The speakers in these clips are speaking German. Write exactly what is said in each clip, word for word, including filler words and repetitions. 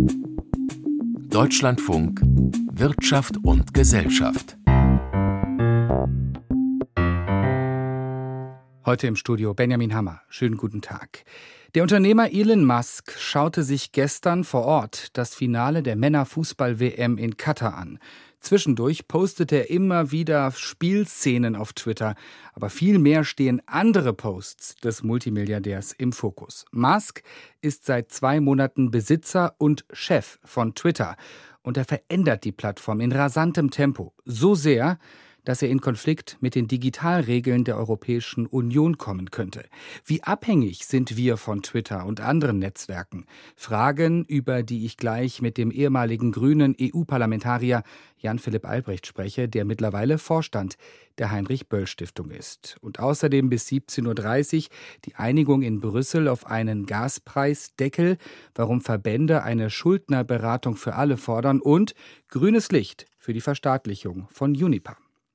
Deutschlandfunk Wirtschaft und Gesellschaft. Heute im Studio Benjamin Hammer. Schönen guten Tag. Der Unternehmer Elon Musk schaute sich gestern vor Ort das Finale der Männerfußball-W M in Katar an. Zwischendurch postete er immer wieder Spielszenen auf Twitter. Aber vielmehr stehen andere Posts des Multimilliardärs im Fokus. Musk ist seit zwei Monaten Besitzer und Chef von Twitter. Und er verändert die Plattform in rasantem Tempo. So sehr, dass er in Konflikt mit den Digitalregeln der Europäischen Union kommen könnte. Wie abhängig sind wir von Twitter und anderen Netzwerken? Fragen, über die ich gleich mit dem ehemaligen grünen E U-Parlamentarier Jan-Philipp Albrecht spreche, der mittlerweile Vorstand der Heinrich-Böll-Stiftung ist. Und außerdem bis siebzehn Uhr dreißig die Einigung in Brüssel auf einen Gaspreisdeckel, warum Verbände eine Schuldnerberatung für alle fordern und grünes Licht für die Verstaatlichung von Uniper.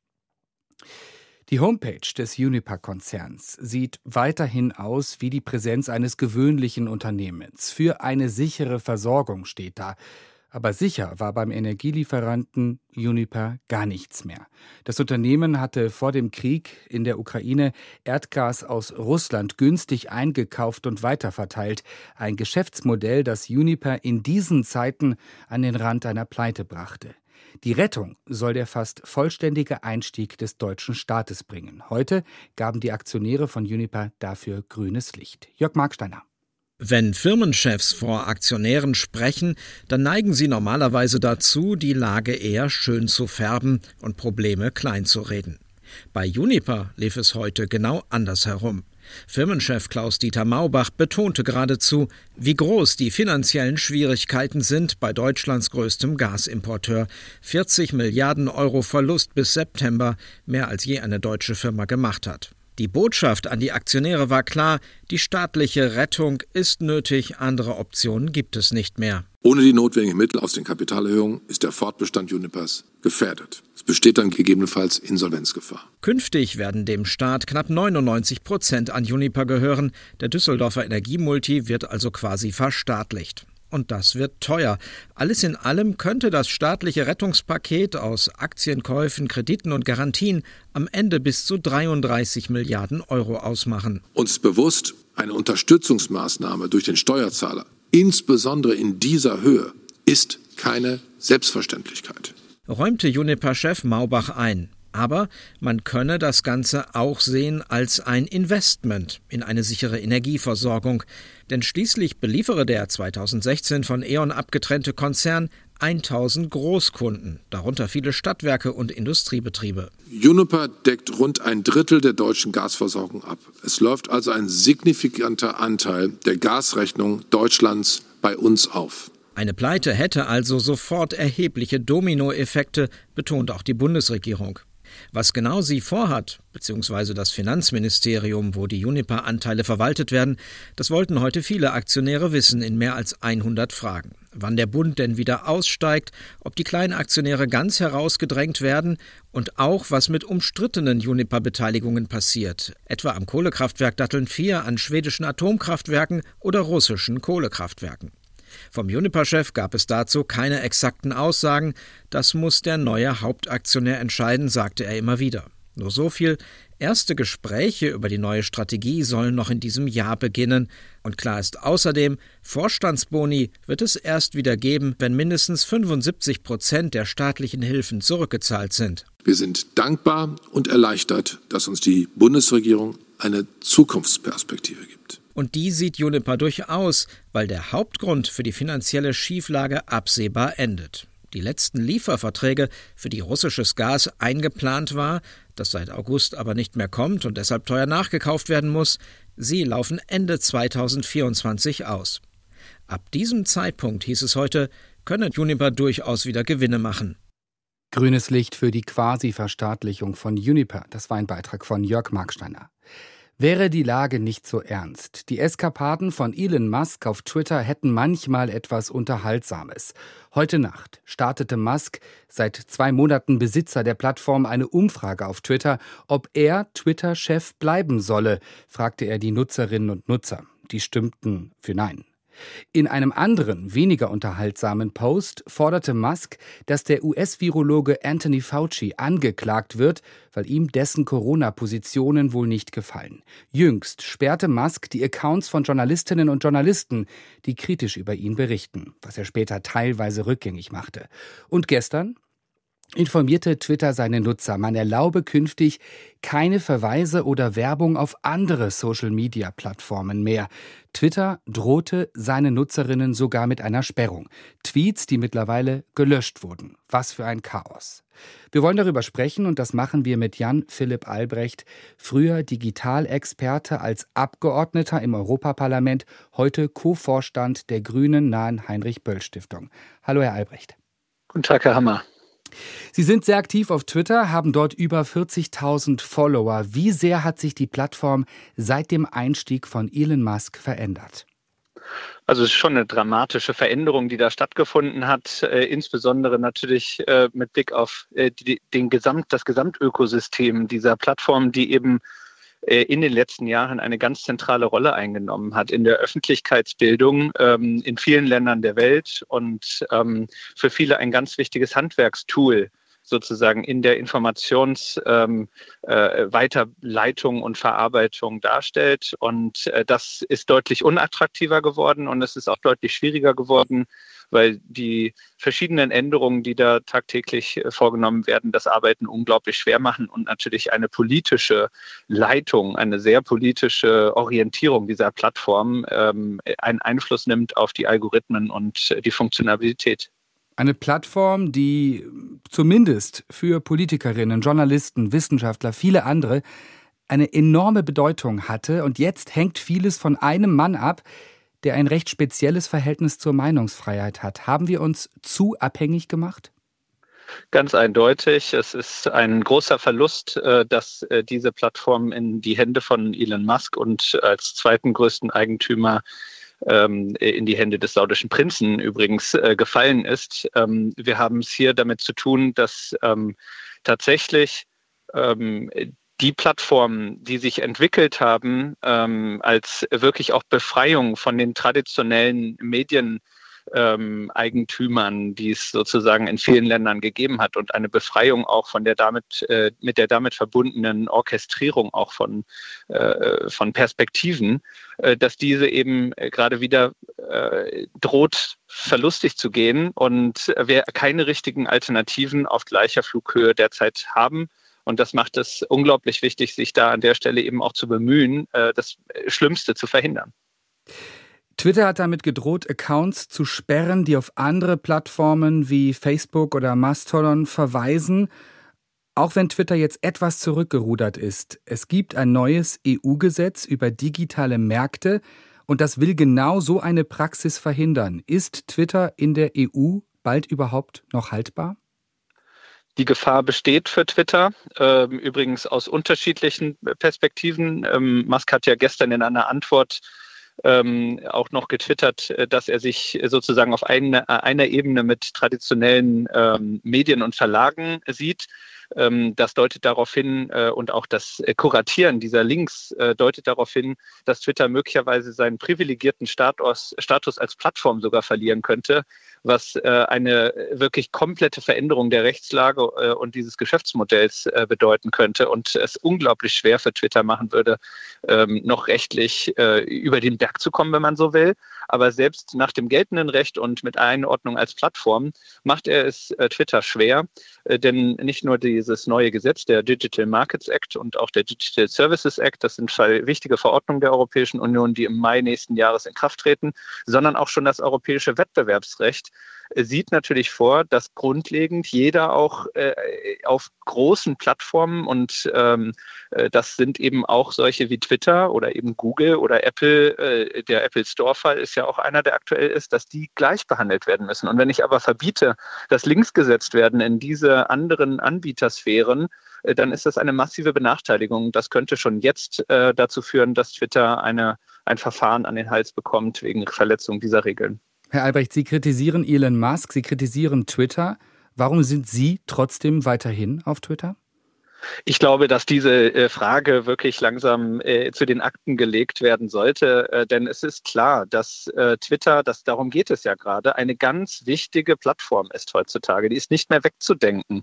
Die Homepage des Uniper-Konzerns sieht weiterhin aus wie die Präsenz eines gewöhnlichen Unternehmens. Für eine sichere Versorgung steht da. Aber sicher war beim Energielieferanten Uniper gar nichts mehr. Das Unternehmen hatte vor dem Krieg in der Ukraine Erdgas aus Russland günstig eingekauft und weiterverteilt. Ein Geschäftsmodell, das Uniper in diesen Zeiten an den Rand einer Pleite brachte. Die Rettung soll der fast vollständige Einstieg des deutschen Staates bringen. Heute gaben die Aktionäre von Uniper dafür grünes Licht. Jörg Marksteiner. Wenn Firmenchefs vor Aktionären sprechen, dann neigen sie normalerweise dazu, die Lage eher schön zu färben und Probleme klein zu reden. Bei Uniper lief es heute genau andersherum. Firmenchef Klaus-Dieter Maubach betonte geradezu, wie groß die finanziellen Schwierigkeiten sind bei Deutschlands größtem Gasimporteur. vierzig Milliarden Euro Verlust bis September, mehr als je eine deutsche Firma gemacht hat. Die Botschaft an die Aktionäre war klar, die staatliche Rettung ist nötig, andere Optionen gibt es nicht mehr. Ohne die notwendigen Mittel aus den Kapitalerhöhungen ist der Fortbestand Unipers gefährdet. Es besteht dann gegebenenfalls Insolvenzgefahr. Künftig werden dem Staat knapp neunundneunzig Prozent an Uniper gehören. Der Düsseldorfer Energiemulti wird also quasi verstaatlicht. Und das wird teuer. Alles in allem könnte das staatliche Rettungspaket aus Aktienkäufen, Krediten und Garantien am Ende bis zu dreiunddreißig Milliarden Euro ausmachen. Uns ist bewusst, eine Unterstützungsmaßnahme durch den Steuerzahler, insbesondere in dieser Höhe, ist keine Selbstverständlichkeit, räumte Uniper-Chef Maubach ein. Aber man könne das Ganze auch sehen als ein Investment in eine sichere Energieversorgung. Denn schließlich beliefere der zweitausendsechzehn von E.ON abgetrennte Konzern tausend Großkunden, darunter viele Stadtwerke und Industriebetriebe. Uniper deckt rund ein Drittel der deutschen Gasversorgung ab. Es läuft also ein signifikanter Anteil der Gasrechnung Deutschlands bei uns auf. Eine Pleite hätte also sofort erhebliche Dominoeffekte, betont auch die Bundesregierung. Was genau sie vorhat, beziehungsweise das Finanzministerium, wo die Uniper-Anteile verwaltet werden, das wollten heute viele Aktionäre wissen in mehr als hundert Fragen. Wann der Bund denn wieder aussteigt, ob die kleinen Aktionäre ganz herausgedrängt werden und auch, was mit umstrittenen Uniper-Beteiligungen passiert, etwa am Kohlekraftwerk Datteln vier, an schwedischen Atomkraftwerken oder russischen Kohlekraftwerken. Vom Uniper-Chef gab es dazu keine exakten Aussagen. Das muss der neue Hauptaktionär entscheiden, sagte er immer wieder. Nur so viel: Erste Gespräche über die neue Strategie sollen noch in diesem Jahr beginnen. Und klar ist außerdem, Vorstandsboni wird es erst wieder geben, wenn mindestens fünfundsiebzig Prozent der staatlichen Hilfen zurückgezahlt sind. Wir sind dankbar und erleichtert, dass uns die Bundesregierung eine Zukunftsperspektive gibt. Und die sieht Uniper durchaus, weil der Hauptgrund für die finanzielle Schieflage absehbar endet. Die letzten Lieferverträge, für die russisches Gas eingeplant war, das seit August aber nicht mehr kommt und deshalb teuer nachgekauft werden muss, sie laufen Ende zweitausendvierundzwanzig aus. Ab diesem Zeitpunkt, hieß es heute, könne Uniper durchaus wieder Gewinne machen. Grünes Licht für die Quasi-Verstaatlichung von Uniper. Das war ein Beitrag von Jörg Marksteiner. Wäre die Lage nicht so ernst. Die Eskapaden von Elon Musk auf Twitter hätten manchmal etwas Unterhaltsames. Heute Nacht startete Musk, seit zwei Monaten Besitzer der Plattform, eine Umfrage auf Twitter, ob er Twitter-Chef bleiben solle, fragte er die Nutzerinnen und Nutzer. Die stimmten für Nein. In einem anderen, weniger unterhaltsamen Post forderte Musk, dass der U S-Virologe Anthony Fauci angeklagt wird, weil ihm dessen Corona-Positionen wohl nicht gefallen. Jüngst sperrte Musk die Accounts von Journalistinnen und Journalisten, die kritisch über ihn berichten, was er später teilweise rückgängig machte. Und gestern informierte Twitter seine Nutzer, man erlaube künftig keine Verweise oder Werbung auf andere Social-Media-Plattformen mehr. Twitter drohte seine Nutzerinnen sogar mit einer Sperrung. Tweets, die mittlerweile gelöscht wurden. Was für ein Chaos. Wir wollen darüber sprechen und das machen wir mit Jan Philipp Albrecht, früher Digitalexperte als Abgeordneter im Europaparlament, heute Co-Vorstand der Grünen nahen Heinrich-Böll-Stiftung. Hallo, Herr Albrecht. Guten Tag, Herr Hammer. Sie sind sehr aktiv auf Twitter, haben dort über vierzigtausend Follower. Wie sehr hat sich die Plattform seit dem Einstieg von Elon Musk verändert? Also es ist schon eine dramatische Veränderung, die da stattgefunden hat, äh, insbesondere natürlich äh, mit Blick auf äh, die, den Gesamt, das Gesamtökosystem dieser Plattform, die eben äh, in den letzten Jahren eine ganz zentrale Rolle eingenommen hat in der Öffentlichkeitsbildung ähm, in vielen Ländern der Welt und ähm, für viele ein ganz wichtiges Handwerkstool sozusagen in der Informationsweiterleitung ähm, äh, Weiterleitung und Verarbeitung darstellt. Und äh, das ist deutlich unattraktiver geworden und es ist auch deutlich schwieriger geworden, weil die verschiedenen Änderungen, die da tagtäglich äh, vorgenommen werden, das Arbeiten unglaublich schwer machen und natürlich eine politische Leitung, eine sehr politische Orientierung dieser Plattform ähm, einen Einfluss nimmt auf die Algorithmen und äh, die Funktionalität. Eine Plattform, die zumindest für Politikerinnen, Journalisten, Wissenschaftler, viele andere eine enorme Bedeutung hatte. Und jetzt hängt vieles von einem Mann ab, der ein recht spezielles Verhältnis zur Meinungsfreiheit hat. Haben wir uns zu abhängig gemacht? Ganz eindeutig. Es ist ein großer Verlust, dass diese Plattform in die Hände von Elon Musk und als zweiten größten Eigentümer in die Hände des saudischen Prinzen übrigens äh, gefallen ist. Ähm, wir haben es hier damit zu tun, dass ähm, tatsächlich ähm, die Plattformen, die sich entwickelt haben, ähm, als wirklich auch Befreiung von den traditionellen Medien Ähm, Eigentümern, die es sozusagen in vielen Ländern gegeben hat und eine Befreiung auch von der damit äh, mit der damit verbundenen Orchestrierung auch von äh, von Perspektiven, äh, dass diese eben äh, gerade wieder äh, droht verlustig zu gehen und wir keine richtigen Alternativen auf gleicher Flughöhe derzeit haben. Und das macht es unglaublich wichtig, sich da an der Stelle eben auch zu bemühen, äh, das Schlimmste zu verhindern. Twitter hat damit gedroht, Accounts zu sperren, die auf andere Plattformen wie Facebook oder Mastodon verweisen. Auch wenn Twitter jetzt etwas zurückgerudert ist. Es gibt ein neues E U-Gesetz über digitale Märkte und das will genau so eine Praxis verhindern. Ist Twitter in der E U bald überhaupt noch haltbar? Die Gefahr besteht für Twitter, äh, übrigens aus unterschiedlichen Perspektiven. Ähm, Musk hat ja gestern in einer Antwort Ähm, auch noch getwittert, dass er sich sozusagen auf eine, einer Ebene mit traditionellen ähm, Medien und Verlagen sieht. Ähm, das deutet darauf hin äh, und auch das äh, Kuratieren dieser Links äh, deutet darauf hin, dass Twitter möglicherweise seinen privilegierten Status, Status als Plattform sogar verlieren könnte, was äh, eine wirklich komplette Veränderung der Rechtslage äh, und dieses Geschäftsmodells äh, bedeuten könnte und es unglaublich schwer für Twitter machen würde, ähm, noch rechtlich äh, über den Berg zu kommen, wenn man so will. Aber selbst nach dem geltenden Recht und mit Einordnung als Plattform macht er es äh, Twitter schwer, äh, denn nicht nur dieses neue Gesetz, der Digital Markets Act und auch der Digital Services Act, das sind wichtige Verordnungen der Europäischen Union, die im Mai nächsten Jahres in Kraft treten, sondern auch schon das europäische Wettbewerbsrecht sieht natürlich vor, dass grundlegend jeder auch äh, auf großen Plattformen und ähm, das sind eben auch solche wie Twitter oder eben Google oder Apple, äh, der Apple Store-Fall ist ja auch einer, der aktuell ist, dass die gleich behandelt werden müssen. Und wenn ich aber verbiete, dass Links gesetzt werden in diese anderen Anbietersphären, äh, dann ist das eine massive Benachteiligung. Das könnte schon jetzt äh, dazu führen, dass Twitter eine, ein Verfahren an den Hals bekommt wegen Verletzung dieser Regeln. Herr Albrecht, Sie kritisieren Elon Musk, Sie kritisieren Twitter. Warum sind Sie trotzdem weiterhin auf Twitter? Ich glaube, dass diese äh, Frage wirklich langsam äh, zu den Akten gelegt werden sollte, äh, denn es ist klar, dass äh, Twitter, dass, darum geht es ja gerade, eine ganz wichtige Plattform ist heutzutage. Die ist nicht mehr wegzudenken.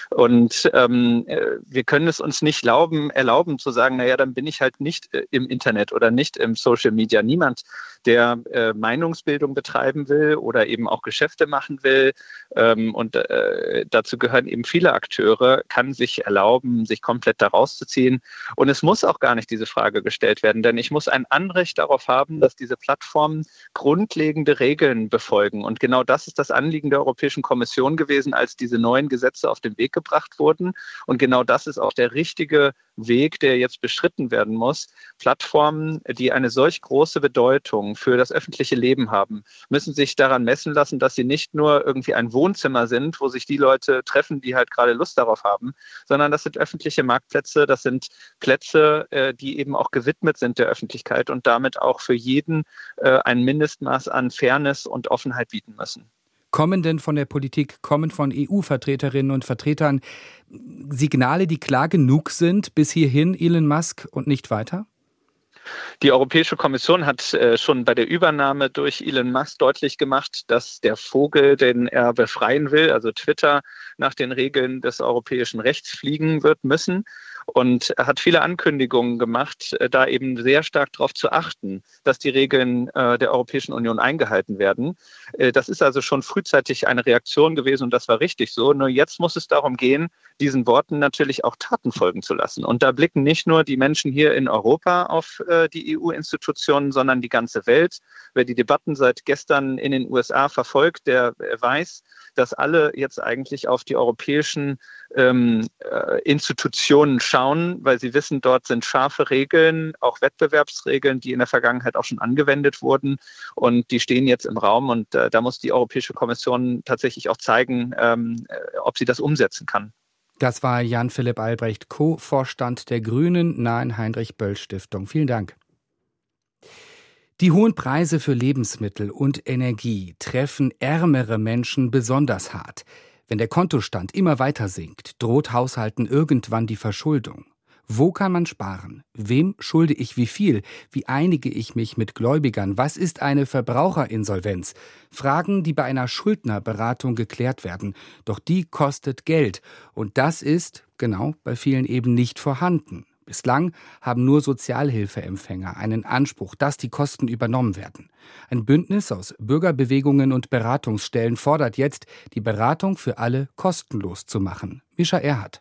Und ähm, äh, wir können es uns nicht erlauben, erlauben zu sagen, naja, dann bin ich halt nicht äh, im Internet oder nicht im Social Media. Niemand, der äh, Meinungsbildung betreiben will oder eben auch Geschäfte machen will, ähm, und äh, dazu gehören eben viele Akteure, kann sich erlauben, sich komplett da rauszuziehen. Und es muss auch gar nicht diese Frage gestellt werden, denn ich muss ein Anrecht darauf haben, dass diese Plattformen grundlegende Regeln befolgen. Und genau das ist das Anliegen der Europäischen Kommission gewesen, als diese neuen Gesetze auf den Weg gebracht wurden. Und genau das ist auch der richtige Weg, der jetzt beschritten werden muss. Plattformen, die eine solch große Bedeutung für das öffentliche Leben haben, müssen sich daran messen lassen, dass sie nicht nur irgendwie ein Wohnzimmer sind, wo sich die Leute treffen, die halt gerade Lust darauf haben, sondern das sind öffentliche Marktplätze, das sind Plätze, die eben auch gewidmet sind der Öffentlichkeit und damit auch für jeden ein Mindestmaß an Fairness und Offenheit bieten müssen. Kommen denn von der Politik, kommen von E U-Vertreterinnen und Vertretern Signale, die klar genug sind, bis hierhin Elon Musk und nicht weiter? Die Europäische Kommission hat äh, schon bei der Übernahme durch Elon Musk deutlich gemacht, dass der Vogel, den er befreien will, also Twitter, nach den Regeln des europäischen Rechts fliegen wird müssen. Und er hat viele Ankündigungen gemacht, äh, da eben sehr stark darauf zu achten, dass die Regeln äh, der Europäischen Union eingehalten werden. Äh, das ist also schon frühzeitig eine Reaktion gewesen und das war richtig so. Nur jetzt muss es darum gehen, diesen Worten natürlich auch Taten folgen zu lassen. Und da blicken nicht nur die Menschen hier in Europa auf äh, die E U-Institutionen, sondern die ganze Welt. Wer die Debatten seit gestern in den U S A verfolgt, der weiß, dass alle jetzt eigentlich auf die europäischen ähm, äh, Institutionen schauen, weil sie wissen, dort sind scharfe Regeln, auch Wettbewerbsregeln, die in der Vergangenheit auch schon angewendet wurden und die stehen jetzt im Raum und äh, da muss die Europäische Kommission tatsächlich auch zeigen, ähm, äh, ob sie das umsetzen kann. Das war Jan-Philipp Albrecht, Co-Vorstand der Grünen nahen Heinrich-Böll-Stiftung. Vielen Dank. Die hohen Preise für Lebensmittel und Energie treffen ärmere Menschen besonders hart. Wenn der Kontostand immer weiter sinkt, droht Haushalten irgendwann die Verschuldung. Wo kann man sparen? Wem schulde ich wie viel? Wie einige ich mich mit Gläubigern? Was ist eine Verbraucherinsolvenz? Fragen, die bei einer Schuldnerberatung geklärt werden. Doch die kostet Geld. Und das ist, genau, bei vielen eben nicht vorhanden. Bislang haben nur Sozialhilfeempfänger einen Anspruch, dass die Kosten übernommen werden. Ein Bündnis aus Bürgerbewegungen und Beratungsstellen fordert jetzt, die Beratung für alle kostenlos zu machen. Mischa Erhardt.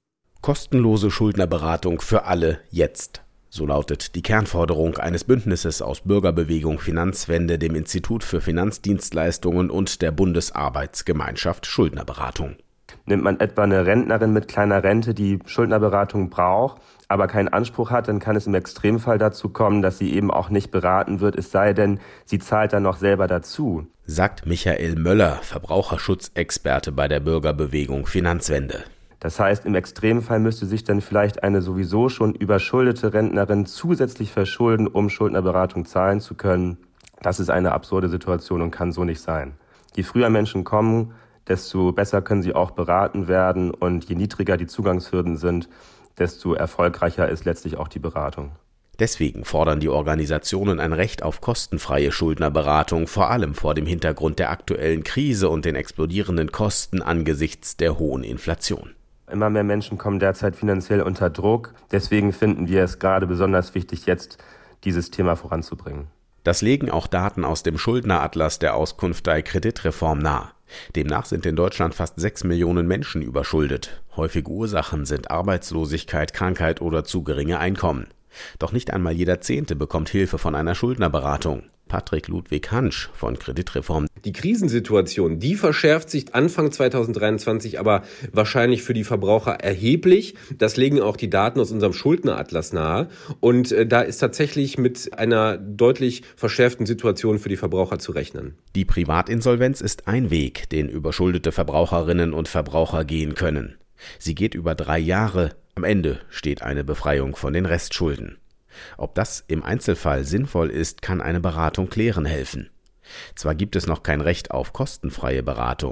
Kostenlose Schuldnerberatung für alle jetzt. So lautet die Kernforderung eines Bündnisses aus Bürgerbewegung Finanzwende, dem Institut für Finanzdienstleistungen und der Bundesarbeitsgemeinschaft Schuldnerberatung. Nimmt man etwa eine Rentnerin mit kleiner Rente, die Schuldnerberatung braucht, aber keinen Anspruch hat, dann kann es im Extremfall dazu kommen, dass sie eben auch nicht beraten wird, es sei denn, sie zahlt dann noch selber dazu. Sagt Michael Möller, Verbraucherschutzexperte bei der Bürgerbewegung Finanzwende. Das heißt, im Extremfall müsste sich dann vielleicht eine sowieso schon überschuldete Rentnerin zusätzlich verschulden, um Schuldnerberatung zahlen zu können. Das ist eine absurde Situation und kann so nicht sein. Je früher Menschen kommen, desto besser können sie auch beraten werden und je niedriger die Zugangshürden sind, desto erfolgreicher ist letztlich auch die Beratung. Deswegen fordern die Organisationen ein Recht auf kostenfreie Schuldnerberatung, vor allem vor dem Hintergrund der aktuellen Krise und den explodierenden Kosten angesichts der hohen Inflation. Immer mehr Menschen kommen derzeit finanziell unter Druck. Deswegen finden wir es gerade besonders wichtig, jetzt dieses Thema voranzubringen. Das legen auch Daten aus dem Schuldneratlas der Auskunftei Kreditreform nahe. Demnach sind in Deutschland fast sechs Millionen Menschen überschuldet. Häufige Ursachen sind Arbeitslosigkeit, Krankheit oder zu geringe Einkommen. Doch nicht einmal jeder Zehnte bekommt Hilfe von einer Schuldnerberatung. Patrick Ludwig Hansch von Kreditreform. Die Krisensituation, die verschärft sich Anfang zweitausenddreiundzwanzig aber wahrscheinlich für die Verbraucher erheblich. Das legen auch die Daten aus unserem Schuldneratlas nahe. Und äh, da ist tatsächlich mit einer deutlich verschärften Situation für die Verbraucher zu rechnen. Die Privatinsolvenz ist ein Weg, den überschuldete Verbraucherinnen und Verbraucher gehen können. Sie geht über drei Jahre. Am Ende steht eine Befreiung von den Restschulden. Ob das im Einzelfall sinnvoll ist, kann eine Beratung klären helfen. Zwar gibt es noch kein Recht auf kostenfreie Beratung,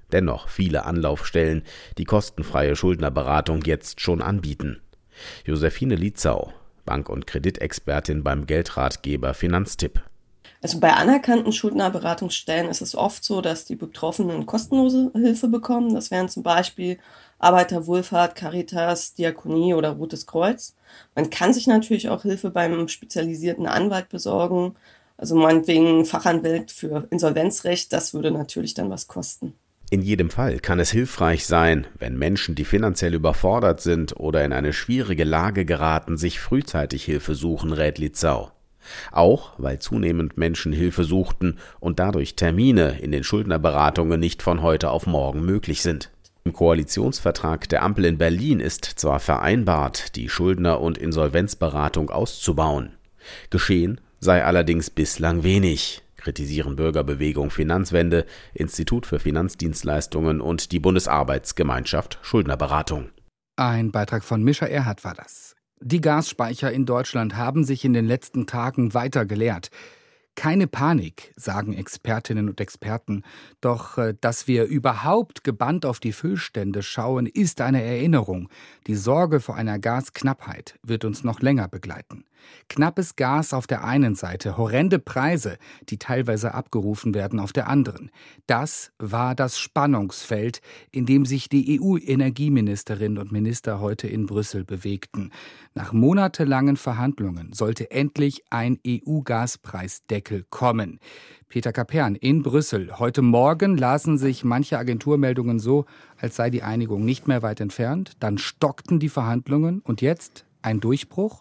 Dennoch viele Anlaufstellen, die kostenfreie Schuldnerberatung jetzt schon anbieten. Josephine Lietzau, Bank- und Kreditexpertin beim Geldratgeber Finanztipp. Also bei anerkannten Schuldnerberatungsstellen ist es oft so, dass die Betroffenen kostenlose Hilfe bekommen. Das wären zum Beispiel Arbeiterwohlfahrt, Caritas, Diakonie oder Rotes Kreuz. Man kann sich natürlich auch Hilfe beim spezialisierten Anwalt besorgen. Also meinetwegen Fachanwalt für Insolvenzrecht, das würde natürlich dann was kosten. In jedem Fall kann es hilfreich sein, wenn Menschen, die finanziell überfordert sind oder in eine schwierige Lage geraten, sich frühzeitig Hilfe suchen, rät Lietzau. Auch weil zunehmend Menschen Hilfe suchten und dadurch Termine in den Schuldnerberatungen nicht von heute auf morgen möglich sind. Im Koalitionsvertrag der Ampel in Berlin ist zwar vereinbart, die Schuldner- und Insolvenzberatung auszubauen. Geschehen sei allerdings bislang wenig, kritisieren Bürgerbewegung Finanzwende, Institut für Finanzdienstleistungen und die Bundesarbeitsgemeinschaft Schuldnerberatung. Ein Beitrag von Mischa Erhardt war das. Die Gasspeicher in Deutschland haben sich in den letzten Tagen weiter geleert. Keine Panik, sagen Expertinnen und Experten. Doch, dass wir überhaupt gebannt auf die Füllstände schauen, ist eine Erinnerung. Die Sorge vor einer Gasknappheit wird uns noch länger begleiten. Knappes Gas auf der einen Seite, horrende Preise, die teilweise abgerufen werden auf der anderen. Das war das Spannungsfeld, in dem sich die E U-Energieministerinnen und Minister heute in Brüssel bewegten. Nach monatelangen Verhandlungen sollte endlich ein E U-Gaspreisdeckel kommen. Peter Kapern in Brüssel. Heute Morgen lasen sich manche Agenturmeldungen so, als sei die Einigung nicht mehr weit entfernt. Dann stockten die Verhandlungen und jetzt ein Durchbruch?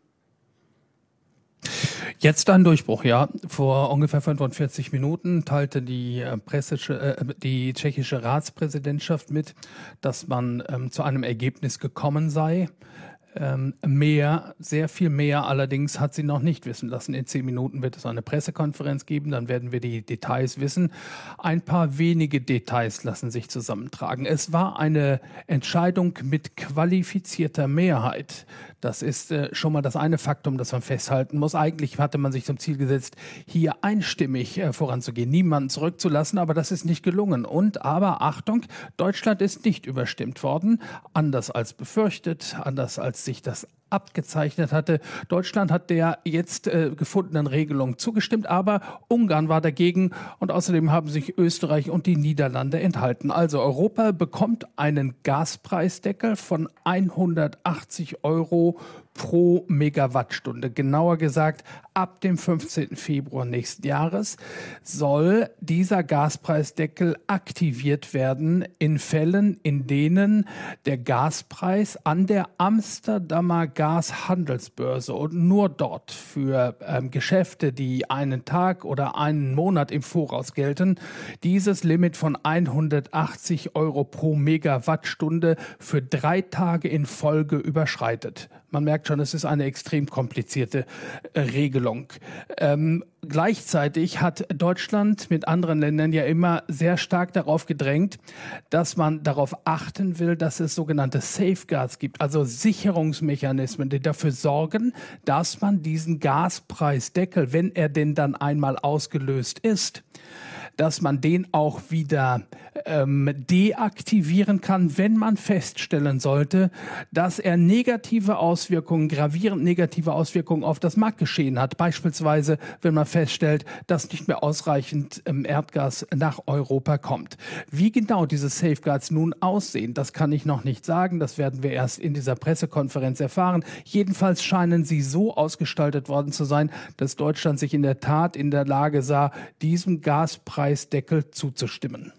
Jetzt ein Durchbruch, ja. Vor ungefähr fünfundvierzig Minuten teilte die, äh, pressische, äh, die tschechische Ratspräsidentschaft mit, dass man ähm, zu einem Ergebnis gekommen sei. Ähm, mehr, sehr viel mehr allerdings hat sie noch nicht wissen lassen. In zehn Minuten wird es eine Pressekonferenz geben, dann werden wir die Details wissen. Ein paar wenige Details lassen sich zusammentragen. Es war eine Entscheidung mit qualifizierter Mehrheit. Das ist äh, schon mal das eine Faktum, das man festhalten muss. Eigentlich hatte man sich zum Ziel gesetzt, hier einstimmig äh, voranzugehen, niemanden zurückzulassen, aber das ist nicht gelungen. Und aber Achtung, Deutschland ist nicht überstimmt worden, anders als befürchtet, anders als sich das abgezeichnet hatte. Deutschland hat der jetzt äh, gefundenen Regelung zugestimmt, aber Ungarn war dagegen und außerdem haben sich Österreich und die Niederlande enthalten. Also Europa bekommt einen Gaspreisdeckel von hundertachtzig Euro pro Megawattstunde. Genauer gesagt, ab dem fünfzehnten Februar nächsten Jahres soll dieser Gaspreisdeckel aktiviert werden in Fällen, in denen der Gaspreis an der Amsterdamer Gashandelsbörse und nur dort für ähm, Geschäfte, die einen Tag oder einen Monat im Voraus gelten, dieses Limit von hundertachtzig Euro pro Megawattstunde für drei Tage in Folge überschreitet. Man merkt schon, es ist eine extrem komplizierte äh, Regelung. Ähm, gleichzeitig hat Deutschland mit anderen Ländern ja immer sehr stark darauf gedrängt, dass man darauf achten will, dass es sogenannte Safeguards gibt, also Sicherungsmechanismen, die dafür sorgen, dass man diesen Gaspreisdeckel, wenn er denn dann einmal ausgelöst ist, dass man den auch wieder ähm, deaktivieren kann, wenn man feststellen sollte, dass er negative Auswirkungen, gravierend negative Auswirkungen auf das Marktgeschehen hat. Beispielsweise, wenn man feststellt, dass nicht mehr ausreichend ähm, Erdgas nach Europa kommt. Wie genau diese Safeguards nun aussehen, das kann ich noch nicht sagen. Das werden wir erst in dieser Pressekonferenz erfahren. Jedenfalls scheinen sie so ausgestaltet worden zu sein, dass Deutschland sich in der Tat in der Lage sah, diesem Gaspreis Preisdeckel zuzustimmen.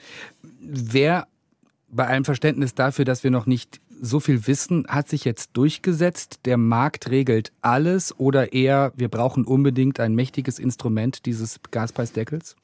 Wer, bei allem Verständnis dafür, dass wir noch nicht so viel wissen, hat sich jetzt durchgesetzt, der Markt regelt alles oder eher, wir brauchen unbedingt ein mächtiges Instrument dieses Gaspreisdeckels?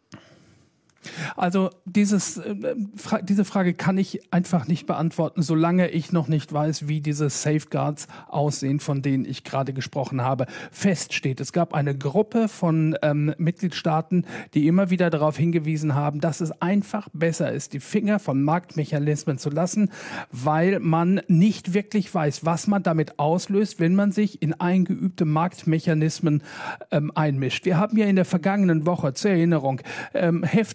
Also dieses, äh, fra- diese Frage kann ich einfach nicht beantworten, solange ich noch nicht weiß, wie diese Safeguards aussehen, von denen ich gerade gesprochen habe. Fest steht, es gab eine Gruppe von ähm, Mitgliedstaaten, die immer wieder darauf hingewiesen haben, dass es einfach besser ist, die Finger von Marktmechanismen zu lassen, weil man nicht wirklich weiß, was man damit auslöst, wenn man sich in eingeübte Marktmechanismen ähm, einmischt. Wir haben ja in der vergangenen Woche, zur Erinnerung, ähm, heftig darüber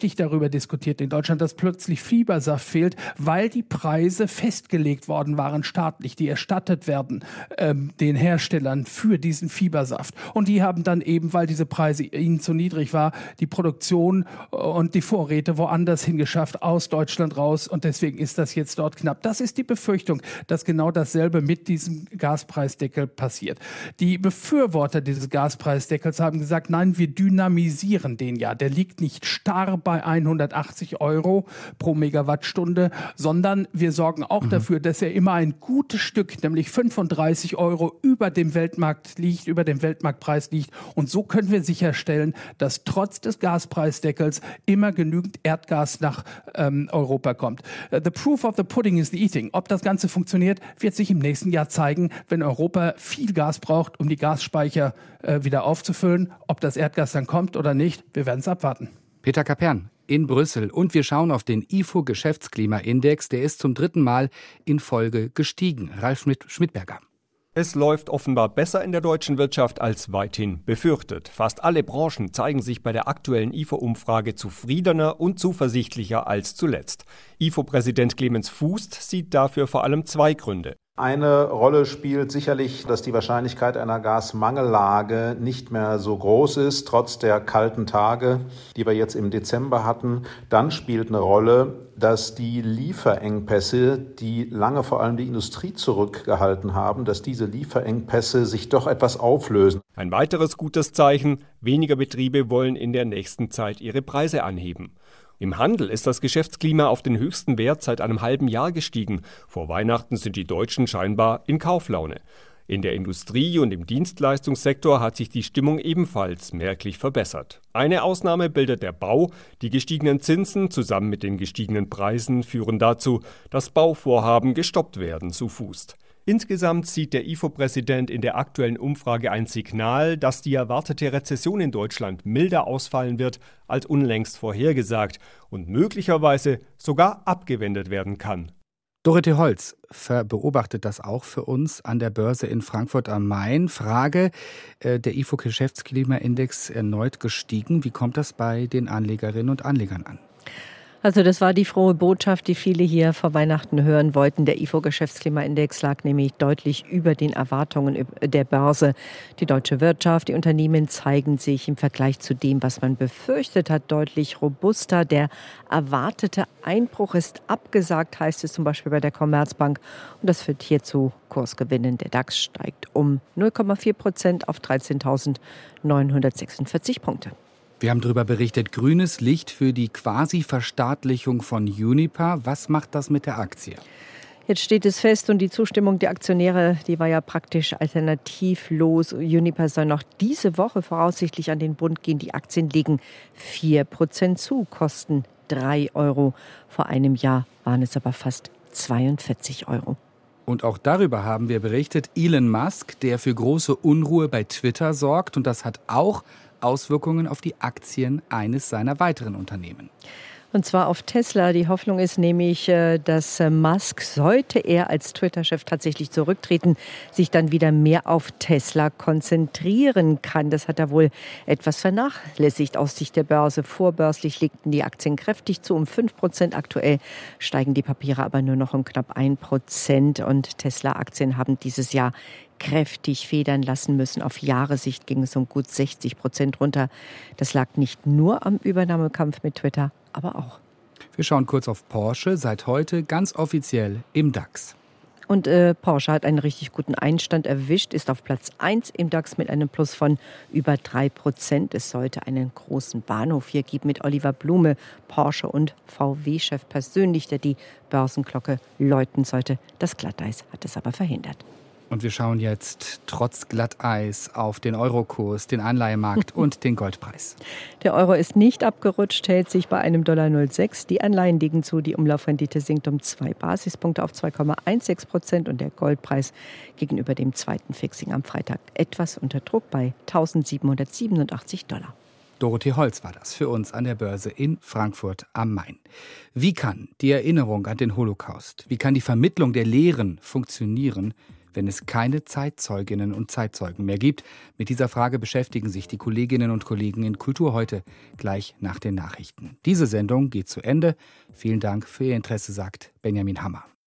darüber diskutiert in Deutschland, dass plötzlich Fiebersaft fehlt, weil die Preise festgelegt worden waren staatlich, die erstattet werden ähm, den Herstellern für diesen Fiebersaft. Und die haben dann eben, weil diese Preise ihnen zu niedrig war, die Produktion und die Vorräte woanders hingeschafft, aus Deutschland raus. Und deswegen ist das jetzt dort knapp. Das ist die Befürchtung, dass genau dasselbe mit diesem Gaspreisdeckel passiert. Die Befürworter dieses Gaspreisdeckels haben gesagt, nein, wir dynamisieren den ja. Der liegt nicht starr bei hundertachtzig Euro pro Megawattstunde, sondern wir sorgen auch mhm. dafür, dass er immer ein gutes Stück, nämlich fünfunddreißig Euro über dem Weltmarkt liegt, über dem Weltmarktpreis liegt. Und so können wir sicherstellen, dass trotz des Gaspreisdeckels immer genügend Erdgas nach ähm, Europa kommt. The proof of the pudding is the eating. Ob das Ganze funktioniert, wird sich im nächsten Jahr zeigen, wenn Europa viel Gas braucht, um die Gasspeicher äh, wieder aufzufüllen. Ob das Erdgas dann kommt oder nicht, wir werden es abwarten. Peter Kapern in Brüssel. Und wir schauen auf den I F O-Geschäftsklimaindex. Der ist zum dritten Mal in Folge gestiegen. Ralf Schmidberger. Es läuft offenbar besser in der deutschen Wirtschaft als weithin befürchtet. Fast alle Branchen zeigen sich bei der aktuellen I F O-Umfrage zufriedener und zuversichtlicher als zuletzt. I F O-Präsident Clemens Fußt sieht dafür vor allem zwei Gründe. Eine Rolle spielt sicherlich, dass die Wahrscheinlichkeit einer Gasmangellage nicht mehr so groß ist, trotz der kalten Tage, die wir jetzt im Dezember hatten. Dann spielt eine Rolle, dass die Lieferengpässe, die lange vor allem die Industrie zurückgehalten haben, dass diese Lieferengpässe sich doch etwas auflösen. Ein weiteres gutes Zeichen: Weniger Betriebe wollen in der nächsten Zeit ihre Preise anheben. Im Handel ist das Geschäftsklima auf den höchsten Wert seit einem halben Jahr gestiegen. Vor Weihnachten sind die Deutschen scheinbar in Kauflaune. In der Industrie und im Dienstleistungssektor hat sich die Stimmung ebenfalls merklich verbessert. Eine Ausnahme bildet der Bau. Die gestiegenen Zinsen zusammen mit den gestiegenen Preisen führen dazu, dass Bauvorhaben gestoppt werden, so Fußt. Insgesamt sieht der I F O-Präsident in der aktuellen Umfrage ein Signal, dass die erwartete Rezession in Deutschland milder ausfallen wird als unlängst vorhergesagt und möglicherweise sogar abgewendet werden kann. Dorothee Holz beobachtet das auch für uns an der Börse in Frankfurt am Main. Frage, der I F O-Geschäftsklimaindex erneut gestiegen. Wie kommt das bei den Anlegerinnen und Anlegern an? Also das war die frohe Botschaft, die viele hier vor Weihnachten hören wollten. Der I F O-Geschäftsklimaindex lag nämlich deutlich über den Erwartungen der Börse. Die deutsche Wirtschaft, die Unternehmen zeigen sich im Vergleich zu dem, was man befürchtet hat, deutlich robuster. Der erwartete Einbruch ist abgesagt, heißt es zum Beispiel bei der Commerzbank. Und das führt hier zu Kursgewinnen. Der DAX steigt um null Komma vier Prozent auf dreizehntausendneunhundertsechsundvierzig Punkte. Wir haben darüber berichtet, grünes Licht für die Quasi-Verstaatlichung von Uniper. Was macht das mit der Aktie? Jetzt steht es fest und die Zustimmung der Aktionäre, die war ja praktisch alternativlos. Uniper soll noch diese Woche voraussichtlich an den Bund gehen. Die Aktien legen vier Prozent zu, kosten drei Euro. Vor einem Jahr waren es aber fast zweiundvierzig Euro. Und auch darüber haben wir berichtet. Elon Musk, der für große Unruhe bei Twitter sorgt. Und das hat auch Auswirkungen auf die Aktien eines seiner weiteren Unternehmen. Und zwar auf Tesla. Die Hoffnung ist nämlich, dass Musk, sollte er als Twitter-Chef tatsächlich zurücktreten, sich dann wieder mehr auf Tesla konzentrieren kann. Das hat er wohl etwas vernachlässigt aus Sicht der Börse. Vorbörslich legten die Aktien kräftig zu, um fünf Prozent. Aktuell steigen die Papiere aber nur noch um knapp ein Prozent. Und Tesla-Aktien haben dieses Jahr kräftig federn lassen müssen. Auf Jahressicht ging es um gut sechzig Prozent runter. Das lag nicht nur am Übernahmekampf mit Twitter, aber auch. Wir schauen kurz auf Porsche, seit heute ganz offiziell im DAX. Und äh, Porsche hat einen richtig guten Einstand erwischt, ist auf Platz eins im DAX mit einem Plus von über drei Prozent. Es sollte einen großen Bahnhof hier geben mit Oliver Blume, Porsche und V W-Chef persönlich, der die Börsenglocke läuten sollte. Das Glatteis hat es aber verhindert. Und wir schauen jetzt trotz Glatteis auf den Eurokurs, den Anleihemarkt und den Goldpreis. Der Euro ist nicht abgerutscht, hält sich bei einem Dollar null Komma sechs. Die Anleihen liegen zu, die Umlaufrendite sinkt um zwei Basispunkte auf zwei Komma sechzehn Prozent und der Goldpreis gegenüber dem zweiten Fixing am Freitag etwas unter Druck bei eintausendsiebenhundertsiebenundachtzig Dollar. Dorothee Holz war das für uns an der Börse in Frankfurt am Main. Wie kann die Erinnerung an den Holocaust, wie kann die Vermittlung der Lehren funktionieren, wenn es keine Zeitzeuginnen und Zeitzeugen mehr gibt? Mit dieser Frage beschäftigen sich die Kolleginnen und Kollegen in Kultur heute, gleich nach den Nachrichten. Diese Sendung geht zu Ende. Vielen Dank für Ihr Interesse, sagt Benjamin Hammer.